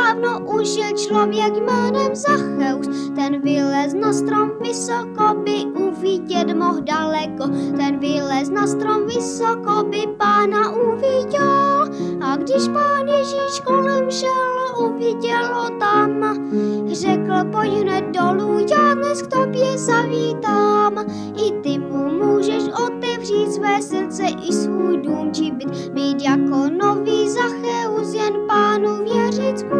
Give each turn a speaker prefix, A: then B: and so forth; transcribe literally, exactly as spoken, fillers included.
A: dávno už žil člověk jménem Zacheus. Ten vylez na strom vysoko, by uvidět mohl daleko. Ten vylez na strom vysoko, by Pána uviděl. A když Pán Ježíš kolem šel, uviděl ho tam. Řekl, pojď hned dolů, já dnes k tobě zavítám. I ty mu můžeš otevřít své srdce i svůj dům či byt. Být jako nový Zacheus, jen Pánu věřit.